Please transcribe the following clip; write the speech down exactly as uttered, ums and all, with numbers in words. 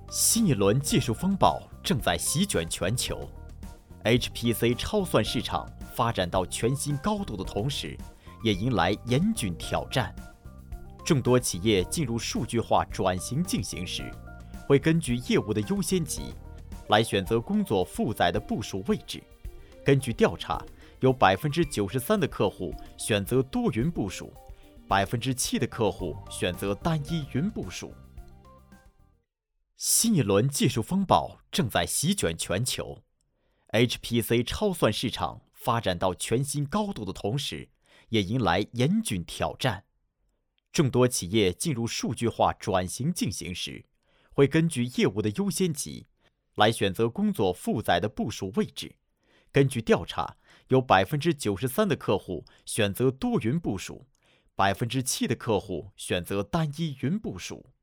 新一轮技术风暴正在席卷全球 ，H P C 超算市场发展到全新高度的同时，也迎来严峻挑战。众多企业进入数据化转型进行时，会根据业务的优先级来选择工作负载的部署位置。根据调查，有 百分之九十三 的客户选择多云部署， 百分之七 的客户选择单一云部署。新一轮技术风暴正在席卷全球 ，H P C 超算市场发展到全新高度的同时，也迎来严峻挑战。众多企业进入数据化转型进行时，会根据业务的优先级来选择工作负载的部署位置。根据调查，有 百分之九十三 的客户选择多云部署， 百分之七 的客户选择单一云部署。